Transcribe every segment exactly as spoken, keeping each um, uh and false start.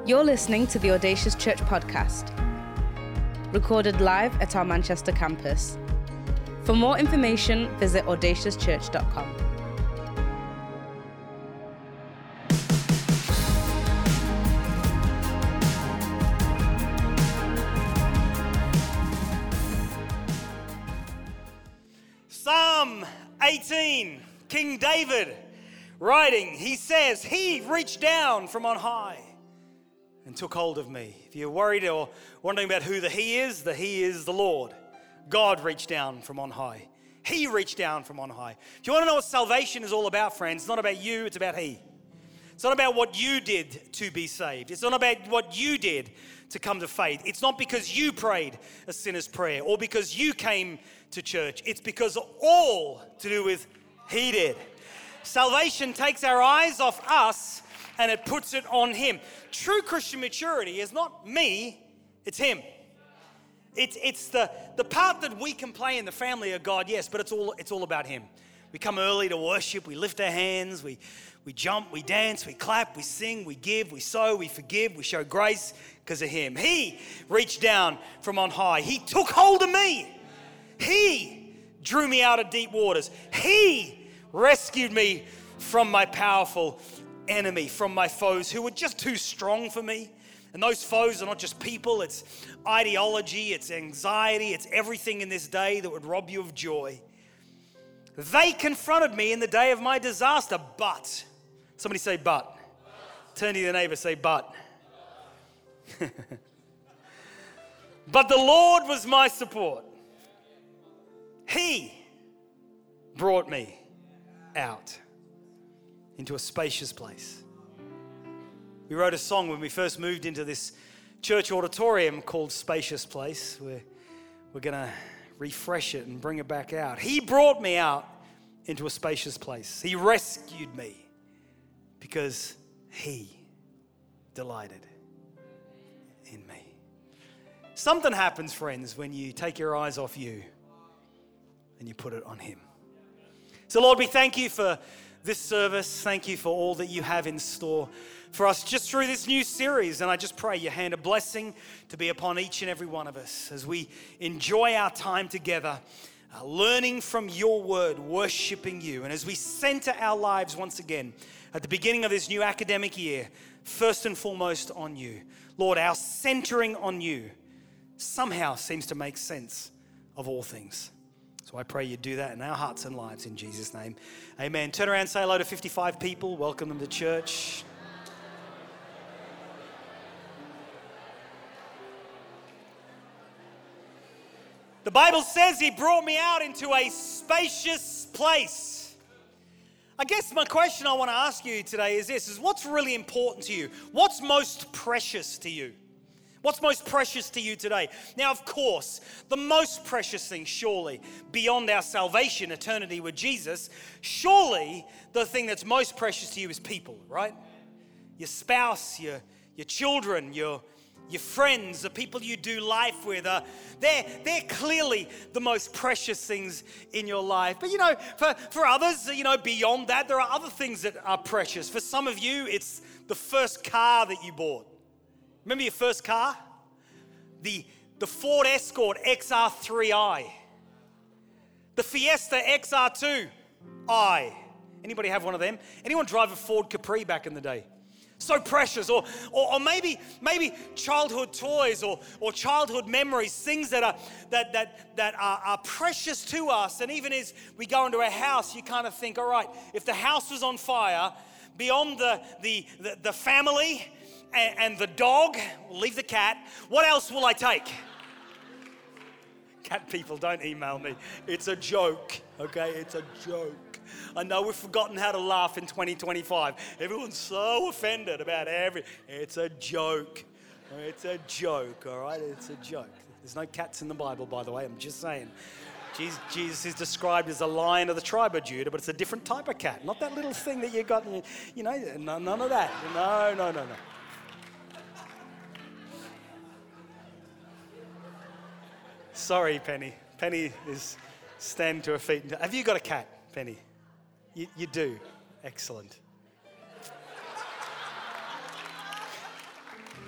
You're listening to the Audacious Church podcast, recorded live at our Manchester campus. For more information, visit audacious church dot com. Psalm eighteen, King David writing, he says, "He reached down from on high and took hold of me." If you're worried or wondering about who the He is, the He is the Lord. God reached down from on high. He reached down from on high. If you want to know what salvation is all about, friends, it's not about you, it's about He. It's not about what you did to be saved. It's not about what you did to come to faith. It's not because you prayed a sinner's prayer or because you came to church. It's because all to do with He did. Salvation takes our eyes off us and it puts it on Him. True Christian maturity is not me, it's Him. It's it's the, the part that we can play in the family of God, yes, but it's all it's all about Him. We come early to worship, we lift our hands, we, we jump, we dance, we clap, we sing, we give, we sow, we forgive, we show grace because of Him. He reached down from on high. He took hold of me. He drew me out of deep waters. He rescued me from my powerful enemy, from my foes who were just too strong for me. And those foes are not just people, it's ideology, it's anxiety, it's everything in this day that would rob you of joy. They confronted me in the day of my disaster, but, somebody say but. but. Turn to your neighbor, say but. But the Lord was my support. He brought me out into a spacious place. We wrote a song when we first moved into this church auditorium called Spacious Place. We're, we're going to refresh it and bring it back out. He brought me out into a spacious place. He rescued me because He delighted in me. Something happens, friends, when you take your eyes off you and you put it on Him. So, Lord, we thank You for this service. Thank You for all that You have in store for us just through this new series. And I just pray Your hand of blessing to be upon each and every one of us as we enjoy our time together, uh, learning from Your word, worshiping You. And as we center our lives once again at the beginning of this new academic year, first and foremost on You. Lord, our centering on You somehow seems to make sense of all things. So I pray You do that in our hearts and lives in Jesus' name. Amen. Turn around and say hello to fifty-five people. Welcome them to church. The Bible says He brought me out into a spacious place. I guess my question I want to ask you today is this, is what's really important to you? What's most precious to you? What's most precious to you today? Now, of course, the most precious thing, surely, beyond our salvation, eternity with Jesus, surely the thing that's most precious to you is people, right? Your spouse, your, your children, your, your friends, the people you do life with, uh, they're, they're clearly the most precious things in your life. But, you know, for, for others, you know, beyond that, there are other things that are precious. For some of you, it's the first car that you bought. Remember your first car? The, the Ford Escort X R three i. The Fiesta X R two i. Anybody have one of them? Anyone drive a Ford Capri back in the day? So precious. Or, or, or maybe, maybe childhood toys or, or childhood memories, things that are that that that are, are precious to us. And even as we go into a house, you kind of think, all right, if the house was on fire, beyond the the the, the family and, and the dog, we'll leave the cat, what else will I take? Cat people, don't email me. It's a joke, okay? It's a joke. I know we've forgotten how to laugh in twenty twenty-five. Everyone's so offended about every... It's a joke. It's a joke, all right? It's a joke. There's no cats in the Bible, by the way. I'm just saying. Jesus, Jesus is described as a lion of the tribe of Judah, but it's a different type of cat. Not that little thing that you got, you know, none of that. No, no, no, no. Sorry, Penny. Penny is standing to her feet. Have you got a cat, Penny? You, you do. Excellent.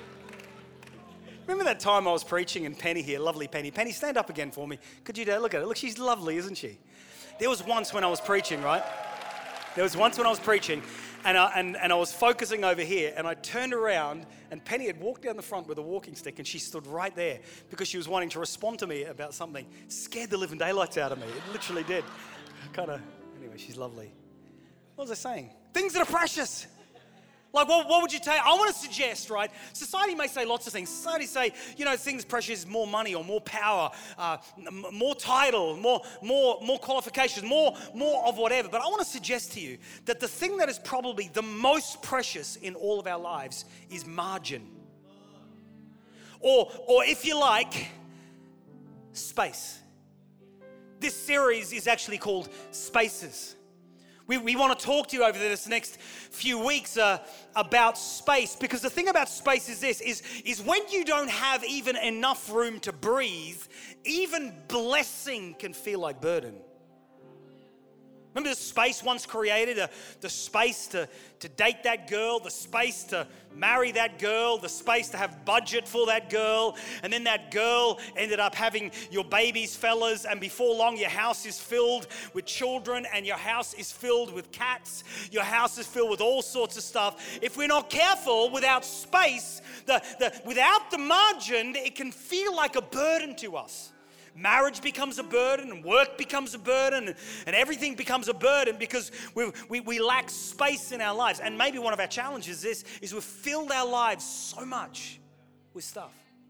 Remember that time I was preaching and Penny here, lovely Penny. Penny, stand up again for me. Could you do Look at her. Look, she's lovely, isn't she? There was once when I was preaching, right? There was once when I was preaching and I, and, and I was focusing over here and I turned around and Penny had walked down the front with a walking stick and she stood right there because she was wanting to respond to me about something. Scared the living daylights out of me. It literally did. Kind of, anyway, she's lovely. What was I saying? Things that are precious. Like, what, what would you take? I want to suggest, right? Society may say lots of things. Society say, you know, things precious, more money or more power, uh, m- more title, more, more, more qualifications, more, more of whatever. But I want to suggest to you that the thing that is probably the most precious in all of our lives is margin. Or, or if you like, space. This series is actually called Spaces. We, we want to talk to you over this next few weeks uh, about space, because the thing about space is this, is, is when you don't have even enough room to breathe, even blessing can feel like burden. Remember the space once created, uh, the space to, to date that girl, the space to marry that girl, the space to have budget for that girl, and then that girl ended up having your babies, fellas, and before long your house is filled with children and your house is filled with cats, your house is filled with all sorts of stuff. If we're not careful, without space, the, the, without the margin, it can feel like a burden to us. Marriage becomes a burden and work becomes a burden and, and everything becomes a burden because we, we, we lack space in our lives. And maybe one of our challenges is, is we've filled our lives so much with stuff.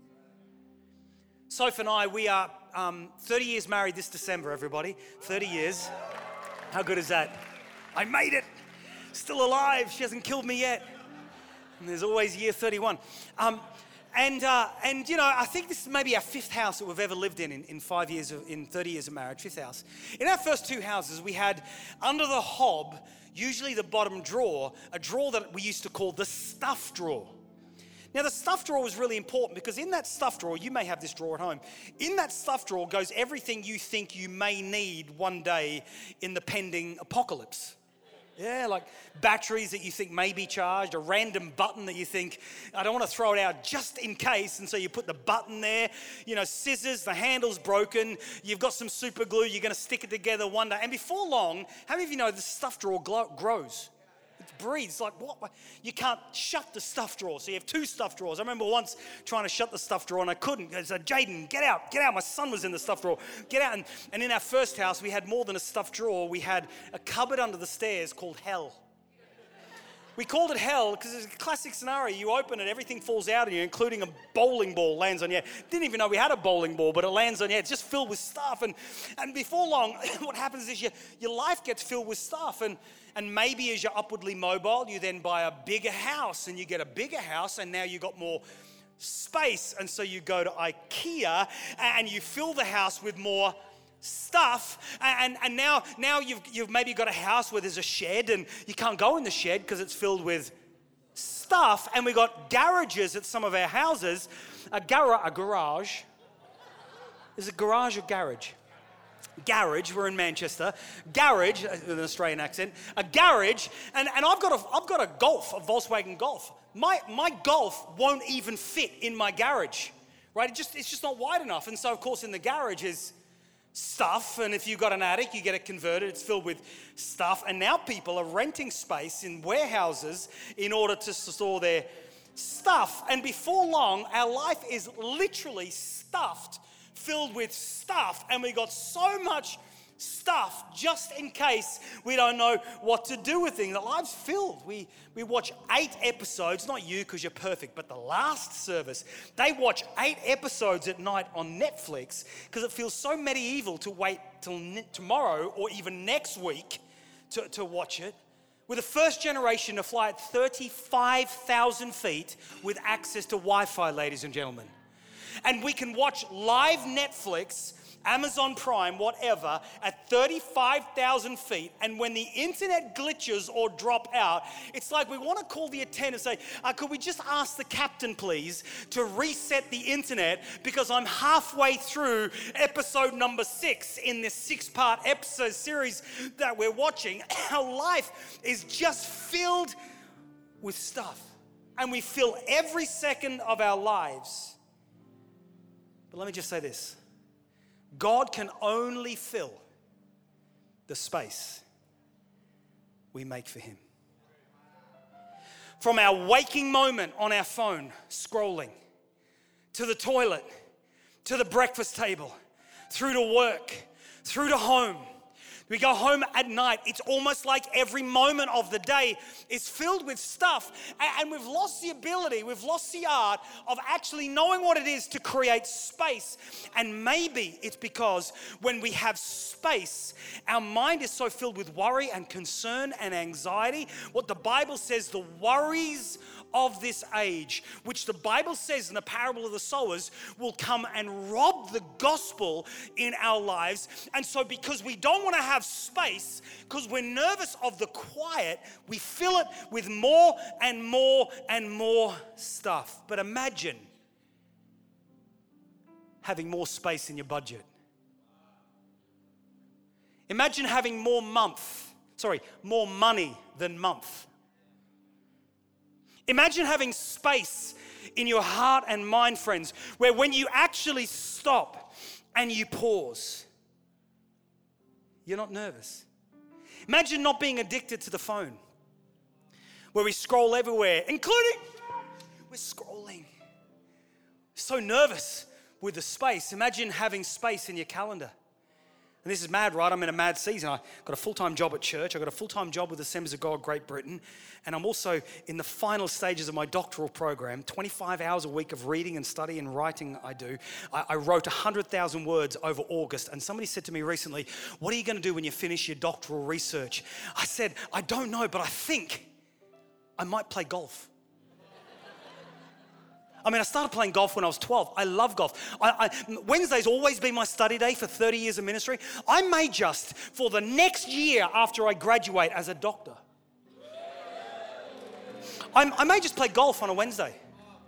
Soph and I, we are um, thirty years married this December, everybody. thirty years. How good is that? I made it. Still alive. She hasn't killed me yet. And there's always year thirty-one. Um, And, uh, and you know, I think this is maybe our fifth house that we've ever lived in, in, in five years, of, in thirty years of marriage, fifth house. In our first two houses, we had under the hob, usually the bottom drawer, a drawer that we used to call the stuff drawer. Now, the stuff drawer was really important because in that stuff drawer, you may have this drawer at home, in that stuff drawer goes everything you think you may need one day in the pending apocalypse. Yeah, like batteries that you think may be charged, a random button that you think, I don't want to throw it out just in case, and so you put the button there, you know, scissors, the handle's broken, you've got some super glue, you're going to stick it together one day, and before long, how many of you know the stuff drawer glow- grows? It breathes, like what? You can't shut the stuff drawer, so you have two stuff drawers. I remember once trying to shut the stuff drawer and I couldn't. I said, Jaden, get out, get out. My son was in the stuff drawer, get out. And, and in our first house, we had more than a stuff drawer. We had a cupboard under the stairs called hell. We called it hell because it's a classic scenario. You open it, everything falls out of you, including a bowling ball lands on you. Didn't even know we had a bowling ball, but it lands on you. It's just filled with stuff. And, and before long, what happens is your, your life gets filled with stuff. And, and maybe as you're upwardly mobile, you then buy a bigger house and you get a bigger house and now you got more space. And so you go to IKEA and you fill the house with more stuff, and, and now now you've you've maybe got a house where there's a shed and you can't go in the shed because it's filled with stuff, and we got garages at some of our houses. A, gar- a garage. Is it garage or garage? Garage, we're in Manchester. Garage, with an Australian accent. A garage, and, and I've got a I've got a Golf, a Volkswagen Golf. My my Golf won't even fit in my garage, right? It just it's just not wide enough, and so of course in the garage is stuff, and if you've got an attic, you get it converted, it's filled with stuff, and now people are renting space in warehouses in order to store their stuff, and before long, our life is literally stuffed, filled with stuff, and we got so much stuff just in case we don't know what to do with things. The life's filled. We we watch eight episodes, not you because you're perfect, but the last service, they watch eight episodes at night on Netflix because it feels so medieval to wait till ne- tomorrow or even next week to, to watch it. We're the first generation to fly at thirty-five thousand feet with access to Wi-Fi, ladies and gentlemen. And we can watch live Netflix, Amazon Prime, whatever, at thirty-five thousand feet, and when the internet glitches or drop out, it's like we want to call the attendant and say, uh, could we just ask the captain, please, to reset the internet because I'm halfway through episode number six in this six-part episode series that we're watching. Our life is just filled with stuff, and we fill every second of our lives But let me just say this. God can only fill the space we make for him. From our waking moment on our phone, scrolling, to the toilet, to the breakfast table, through to work, through to home. We go home at night. It's almost like every moment of the day is filled with stuff. And we've lost the ability, we've lost the art of actually knowing what it is to create space. And maybe it's because when we have space, our mind is so filled with worry and concern and anxiety. What the Bible says, the worries of this age, which the Bible says in the parable of the sowers, will come and rob the gospel in our lives. And so because we don't want to have space, because we're nervous of the quiet, we fill it with more and more and more stuff. But imagine having more space in your budget. Imagine having more month, sorry, more money than month. Imagine having space in your heart and mind, friends, where when you actually stop and you pause, you're not nervous. Imagine not being addicted to the phone, where we scroll everywhere, including, we're scrolling. So nervous with the space. Imagine having space in your calendar. And this is mad, right? I'm in a mad season. I got a full-time job at church. I got a full-time job with Assemblies of God Great Britain. And I'm also in the final stages of my doctoral program, twenty-five hours a week of reading and study and writing I do. I, I wrote one hundred thousand words over August. And somebody said to me recently, what are you going to do when you finish your doctoral research? I said, I don't know, but I think I might play golf. I mean, I started playing golf when I was twelve. I love golf. I, I, Wednesday's always been my study day for thirty years of ministry. I may just, for the next year after I graduate as a doctor, I, I may just play golf on a Wednesday.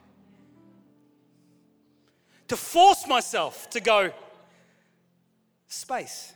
To force myself to go, space.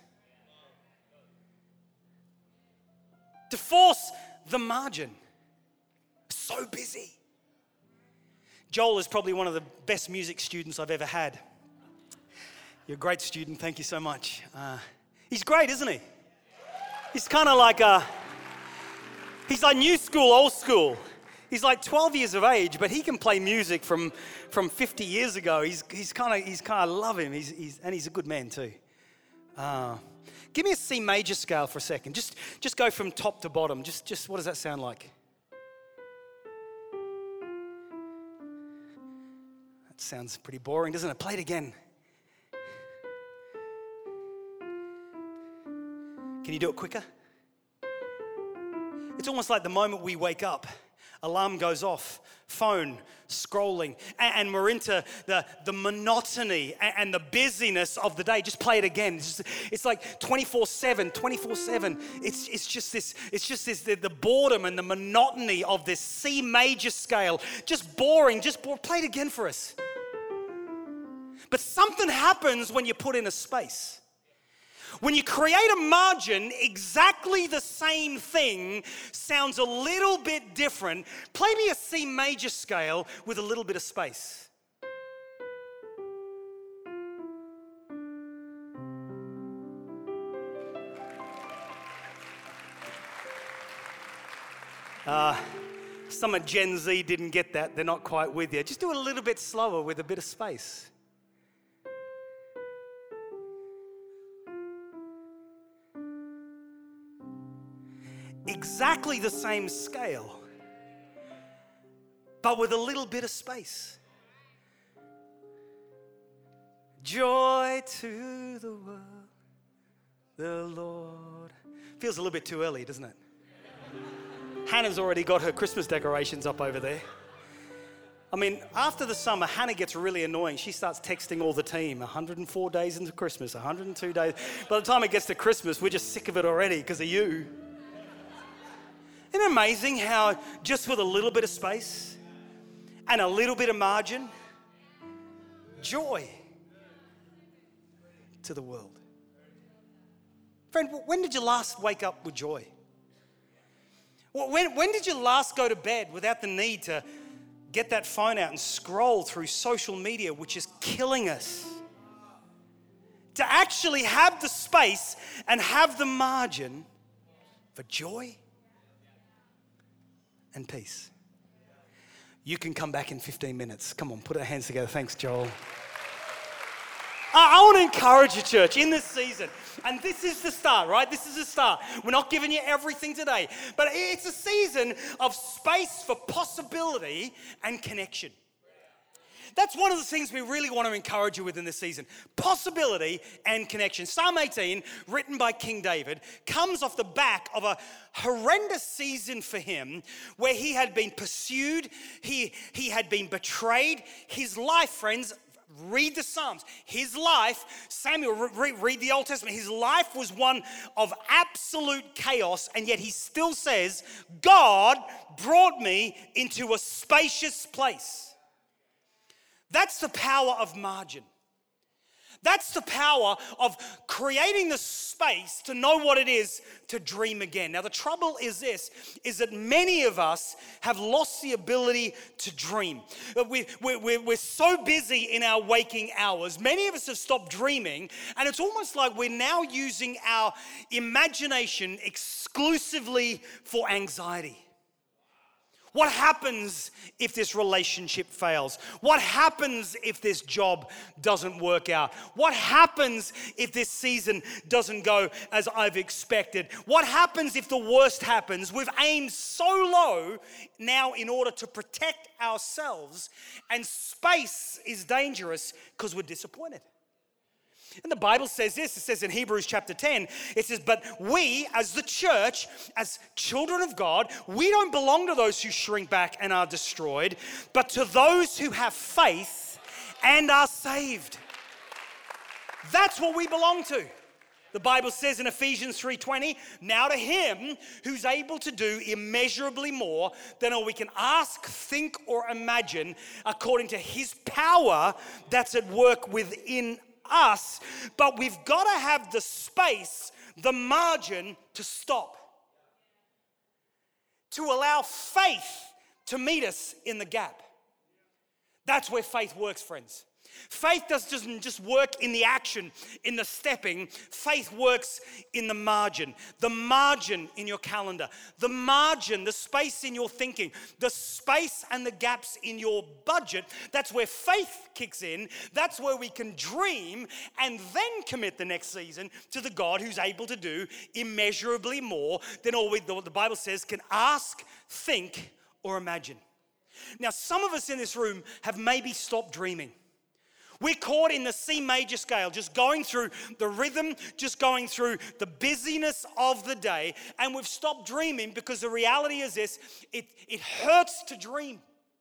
To force the margin. So busy. Joel is probably one of the best music students I've ever had. You're a great student, thank you so much. Uh, he's great, isn't he? He's kind of like, a, he's like new school, old school. He's like twelve years of age, but he can play music from, from fifty years ago. He's he's kind of he's kind of love him. He's he's and he's a good man too. Uh, give me a C major scale for a second. Just just go from top to bottom. Just just what does that sound like? That sounds pretty boring, doesn't it? Play it again. Can you do it quicker? It's almost like the moment we wake up, alarm goes off, phone, scrolling, and we're into the, the monotony and the busyness of the day. Just play it again. It's, just, it's like twenty-four seven, twenty-four seven. It's, it's just this, it's just this, the, the boredom and the monotony of this C major scale. Just boring, just boring. Play it again for us. But something happens when you put in a space. When you create a margin, exactly the same thing sounds a little bit different. Play me a C major scale with a little bit of space. Uh, some of Gen Z didn't get that. They're not quite with you. Just do it a little bit slower with a bit of space. Exactly the same scale, but with a little bit of space. Joy to the world, the Lord. Feels a little bit too early, doesn't it? Hannah's already got her Christmas decorations up over there. I mean, after the summer, Hannah gets really annoying. She starts texting all the team, one hundred four days into Christmas, one hundred two days. By the time it gets to Christmas, we're just sick of it already because of you. Isn't it amazing how just with a little bit of space and a little bit of margin, joy to the world? Friend, when did you last wake up with joy? When, when did you last go to bed without the need to get that phone out and scroll through social media, which is killing us? to actually have the space and have the margin for joy and peace. You can come back in fifteen minutes. Come on, put our hands together. Thanks, Joel. I want to encourage you, church, in this season. And this is the start, right? This is the start. We're not giving you everything today. But it's a season of space for possibility and connection. That's one of the things we really want to encourage you with in this season. Possibility and connection. Psalm eighteen, written by King David, comes off the back of a horrendous season for him where he had been pursued, he, he had been betrayed. His life, friends, read the Psalms. His life, Samuel, re- read the Old Testament. His life was one of absolute chaos, and yet he still says, God brought me into a spacious place. That's the power of margin. That's the power of creating the space to know what it is to dream again. Now, the trouble is this, is that many of us have lost the ability to dream. We, we, we're so busy in our waking hours. Many of us have stopped dreaming, and it's almost like we're now using our imagination exclusively for anxiety. What happens if this relationship fails? What happens if this job doesn't work out? What happens if this season doesn't go as I've expected? What happens if the worst happens? We've aimed so low now in order to protect ourselves, and space is dangerous because we're disappointed. And the Bible says this, it says in Hebrews chapter ten, it says, but we as the church, as children of God, we don't belong to those who shrink back and are destroyed, but to those who have faith and are saved. That's what we belong to. The Bible says in Ephesians three twenty, now to him who's able to do immeasurably more than all we can ask, think, or imagine, according to his power that's at work within us, but we've got to have the space, the margin to stop, to allow faith to meet us in the gap. That's where faith works, friends. Faith doesn't just work in the action, in the stepping. Faith works in the margin. The margin in your calendar. The margin, the space in your thinking. The space and the gaps in your budget. That's where faith kicks in. That's where we can dream and then commit the next season to the God who's able to do immeasurably more than all we, the Bible says, can ask, think, or imagine. Now, some of us in this room have maybe stopped dreaming. We're caught in the C major scale, just going through the rhythm, just going through the busyness of the day, and we've stopped dreaming because the reality is this, it, it hurts to dream.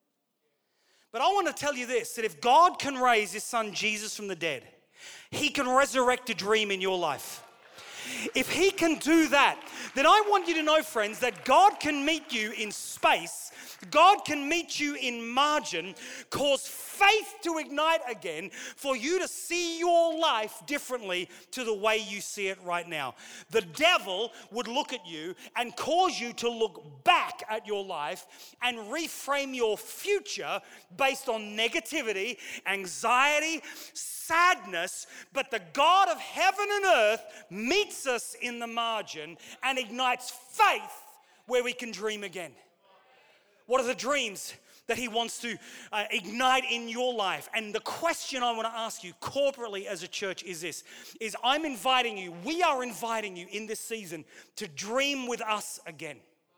But I want to tell you this, that if God can raise his son Jesus from the dead, he can resurrect a dream in your life. If he can do that, then I want you to know, friends, that God can meet you in space. God can meet you in margin, cause faith to ignite again for you to see your life differently to the way you see it right now. The devil would look at you and cause you to look back at your life and reframe your future based on negativity, anxiety, sadness, but the God of heaven and earth meets us in the margin and ignites faith where we can dream again. What are the dreams that he wants to uh, ignite in your life? And the question I want to ask you corporately as a church is this, is I'm inviting you, we are inviting you in this season to dream with us again.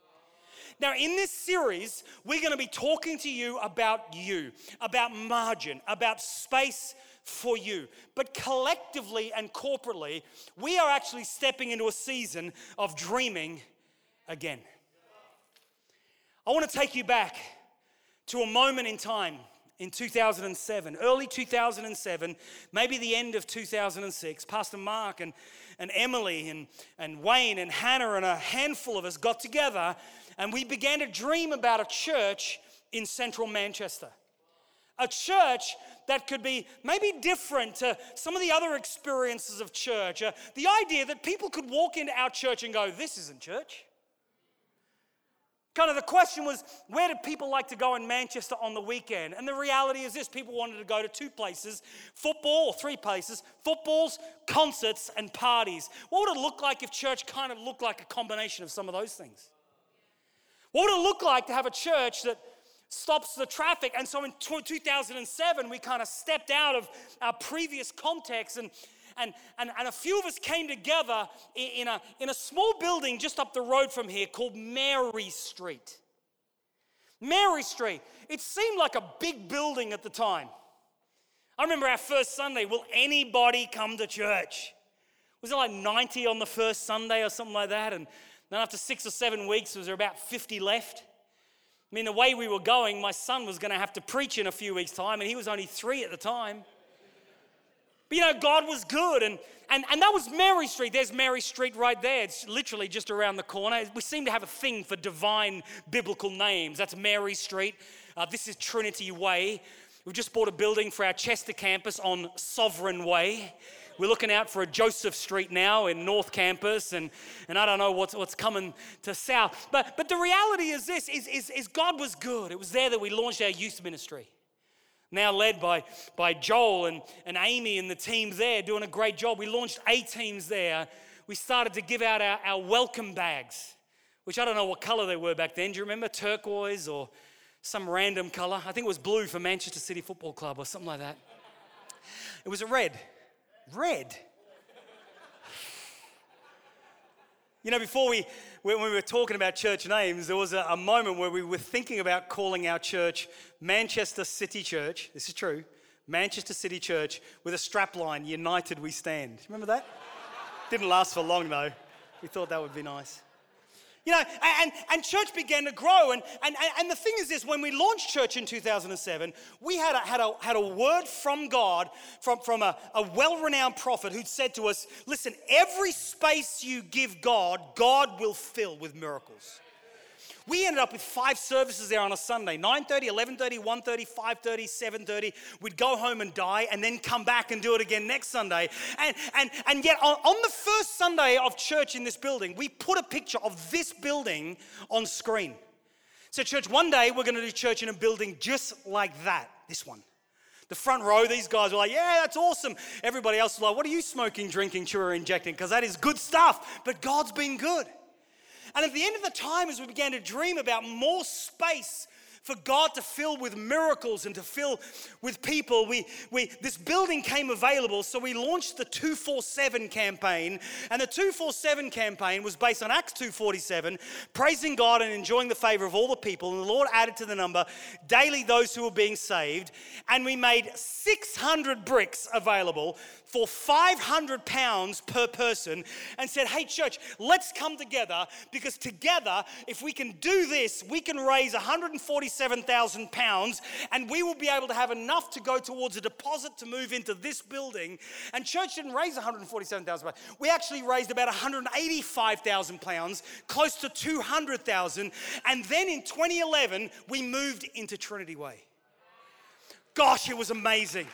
Now, in this series, we're going to be talking to you about you, about margin, about space for you. But collectively and corporately, we are actually stepping into a season of dreaming again. I want to take you back to a moment in time in two thousand seven, early two thousand seven, maybe the end of two thousand six. Pastor Mark and, and Emily and, and Wayne and Hannah and a handful of us got together and we began to dream about a church in central Manchester. A church that could be maybe different to some of the other experiences of church. Uh, the idea that people could walk into our church and go, this isn't church. Kind of the question was, where did people like to go in Manchester on the weekend? And the reality is this, people wanted to go to two places, football, or three places, footballs, concerts, and parties. What would it look like if church kind of looked like a combination of some of those things? What would it look like to have a church that stops the traffic? And so in two thousand seven, we kind of stepped out of our previous context and And, and, and a few of us came together in a, in a small building just up the road from here called Mary Street. Mary Street. It seemed like a big building at the time. I remember our first Sunday, will anybody come to church? Was it like ninety on the first Sunday or something like that? And then after six or seven weeks, was there about fifty left? I mean, the way we were going, my son was going to have to preach in a few weeks' time, and he was only three at the time. But, you know, God was good, and, and, and that was Mary Street. There's Mary Street right there. It's literally just around the corner. We seem to have a thing for divine biblical names. That's Mary Street. Uh, this is Trinity Way. We've just bought a building for our Chester campus on Sovereign Way. We're looking out for a Joseph Street now in North Campus, and, and I don't know what's, what's coming to South. But, but the reality is this, is, is, is God was good. It was there that we launched our youth ministry. Now led by, by Joel and, and Amy and the team there doing a great job. We launched eight teams there. We started to give out our, our welcome bags, which I don't know what color they were back then. Do you remember? Turquoise or some random color? I think it was blue for Manchester City Football Club or something like that. It was a red. Red. You know, before we, when we were talking about church names, there was a, a moment where we were thinking about calling our church Manchester City Church. This is true. Manchester City Church with a strapline, United We Stand. Remember that? Didn't last for long though. We thought that would be nice. You know, and, and church began to grow. And, and, and the thing is this, when we launched church in two thousand seven, we had a, had a, had a word from God, from, from a, a well-renowned prophet who'd said to us, listen, every space you give God, God will fill with miracles. We ended up with five services there on a Sunday, nine thirty, eleven thirty, one thirty, five thirty, seven thirty. We'd go home and die and then come back and do it again next Sunday. And, and, and yet on, on the first Sunday of church in this building, we put a picture of this building on screen. So church, one day we're going to do church in a building just like that, this one. The front row, these guys were like, yeah, that's awesome. Everybody else was like, what are you smoking, drinking, chewing, injecting? Because that is good stuff, but God's been good. And at the end of the time, as we began to dream about more space for God to fill with miracles and to fill with people, we, we this building came available, so we launched the two forty-seven campaign. And the two forty-seven campaign was based on Acts two forty-seven, praising God and enjoying the favor of all the people. And the Lord added to the number daily those who were being saved. And we made six hundred bricks available for five hundred pounds per person and said, hey church, let's come together, because together, if we can do this, we can raise one hundred forty-seven thousand pounds and we will be able to have enough to go towards a deposit to move into this building. And church didn't raise one hundred forty-seven thousand pounds. We actually raised about one hundred eighty-five thousand pounds, close to two hundred thousand. And then in twenty eleven, we moved into Trinity Way. Gosh, it was amazing.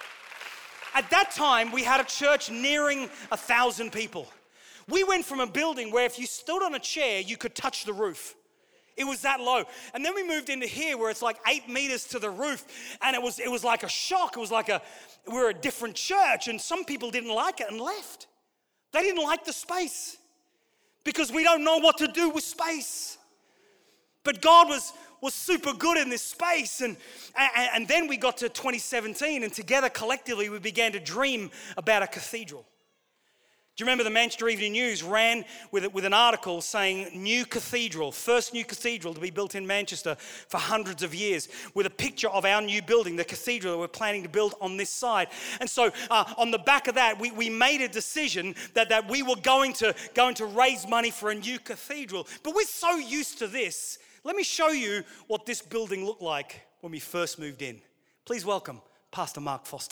At that time, we had a church nearing a thousand people. We went from a building where if you stood on a chair, you could touch the roof. It was that low. And then we moved into here where it's like eight meters to the roof. And it was it was like a shock. It was like a, we were a different church. And some people didn't like it and left. They didn't like the space because we don't know what to do with space. But God was, was super good in this space. And, and, and then we got to twenty seventeen, and together collectively we began to dream about a cathedral. Do you remember the Manchester Evening News ran with, with an article saying new cathedral, first new cathedral to be built in Manchester for hundreds of years, with a picture of our new building, the cathedral that we're planning to build on this side. And so uh, on the back of that, we, we made a decision that, that we were going to, going to raise money for a new cathedral. But we're so used to this. Let me show you what this building looked like when we first moved in. Please welcome Pastor Mark Foster.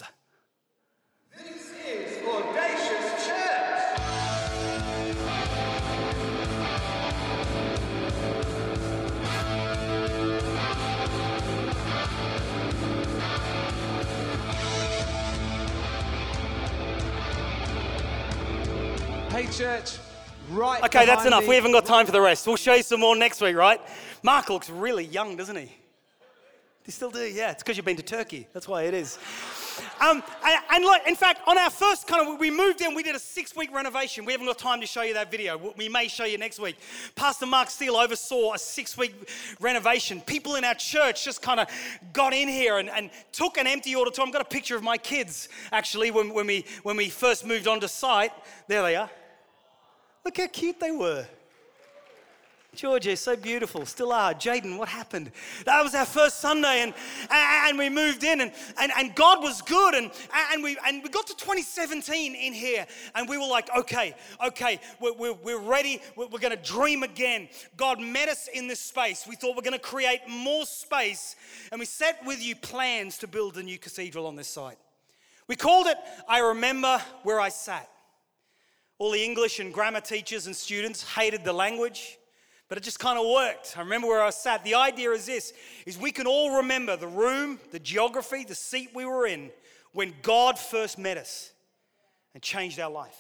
This is Audacious Church. Hey church, right Okay, that's behind enough. me. We haven't got time for the rest. We'll show you some more next week, right? Mark looks really young, doesn't he? You still do? Yeah, it's because you've been to Turkey. That's why it is. Um, and, and like, in fact, on our first kind of, we moved in, we did a six-week renovation. We haven't got time to show you that video. We may show you next week. Pastor Mark Steele oversaw a six-week renovation. People in our church just kind of got in here and, and took an empty auditorium. I've got a picture of my kids, actually, when, when, we, when we first moved onto site. There they are. Look how cute they were. Georgia, so beautiful, still are. Jaden, what happened? That was our first Sunday, and and we moved in, and and, and God was good, and and we and we got to twenty seventeen in here, and we were like, okay, okay, we're we're, we're ready. We're, we're going to dream again. God met us in this space. We thought we're going to create more space, and we set with you plans to build a new cathedral on this site. We called it I Remember Where I Sat. All the English and grammar teachers and students hated the language, but it just kind of worked. I remember where I sat. The idea is this, is we can all remember the room, the geography, the seat we were in when God first met us and changed our life.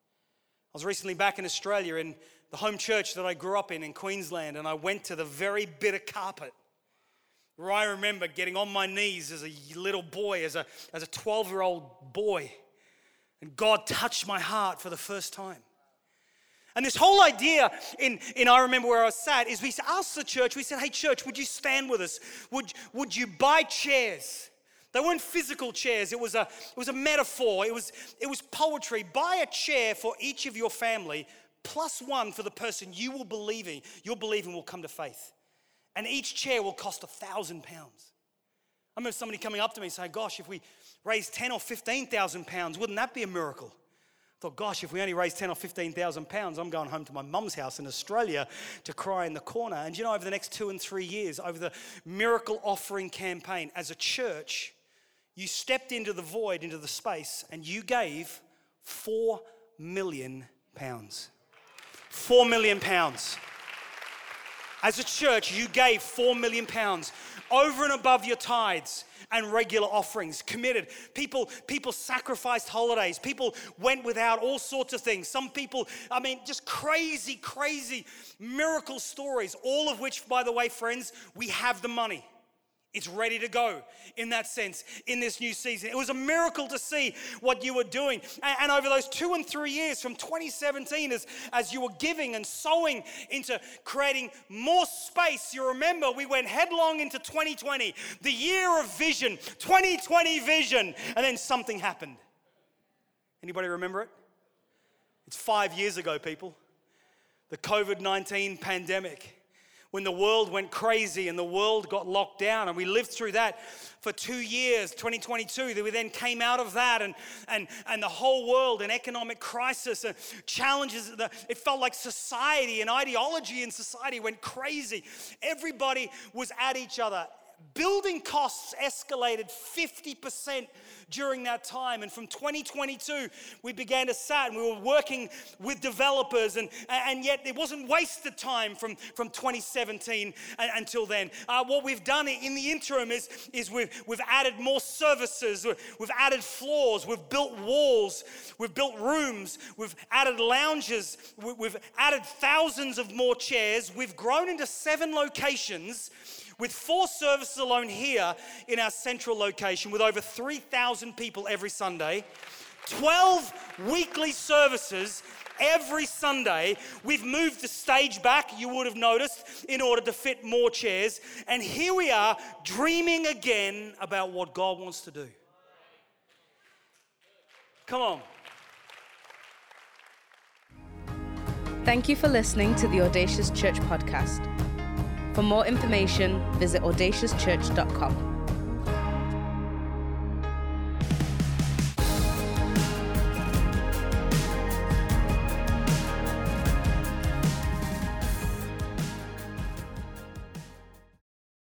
I was recently back in Australia in the home church that I grew up in in Queensland, and I went to the very bitter carpet where I remember getting on my knees as a little boy, as a, as a twelve-year-old boy, and God touched my heart for the first time. And this whole idea in, in I Remember Where I Sat is we asked the church, we said, hey church, would you stand with us? Would, would you buy chairs? They weren't physical chairs, it was a, it was a metaphor, it was, it was poetry. Buy a chair for each of your family, plus one for the person you will believing, you're believing will come to faith. And each chair will cost a thousand pounds. I remember somebody coming up to me saying, gosh, if we raise ten or fifteen thousand pounds, wouldn't that be a miracle? I thought, gosh, if we only raise ten or fifteen thousand pounds, I'm going home to my mum's house in Australia to cry in the corner. And you know, over the next two and three years, over the Miracle Offering campaign, as a church, you stepped into the void, into the space, and you gave four million pounds. Four million pounds. As a church, you gave four million pounds over and above your tithes and regular offerings, committed. People, people sacrificed holidays. People went without all sorts of things. Some people, I mean, just crazy, crazy miracle stories, all of which, by the way, friends, we have the money. It's ready to go in that sense in this new season. It was a miracle to see what you were doing. And, and over those two and three years from twenty seventeen, as, as you were giving and sowing into creating more space, you remember we went headlong into twenty twenty, the year of vision, twenty twenty vision, and then something happened. Anybody remember it? It's five years ago, people. The covid nineteen pandemic. When the world went crazy and the world got locked down, and we lived through that for two years, twenty twenty-two, that we then came out of that, and and and the whole world, an economic crisis, and challenges, it felt like society and ideology in society went crazy. Everybody was at each other. Building costs escalated fifty percent during that time. And from twenty twenty-two, we began to sat and we were working with developers, and, and yet it wasn't wasted time from, from twenty seventeen until then. Uh, what we've done in the interim is, is we've, we've added more services, we've added floors, we've built walls, we've built rooms, we've added lounges, we've added thousands of more chairs. We've grown into seven locations, with four services alone here in our central location, with over three thousand people every Sunday, twelve weekly services every Sunday. We've moved the stage back, you would have noticed, in order to fit more chairs. And here we are, dreaming again about what God wants to do. Come on. Thank you for listening to the Audacious Church podcast. For more information, visit audacious church dot com.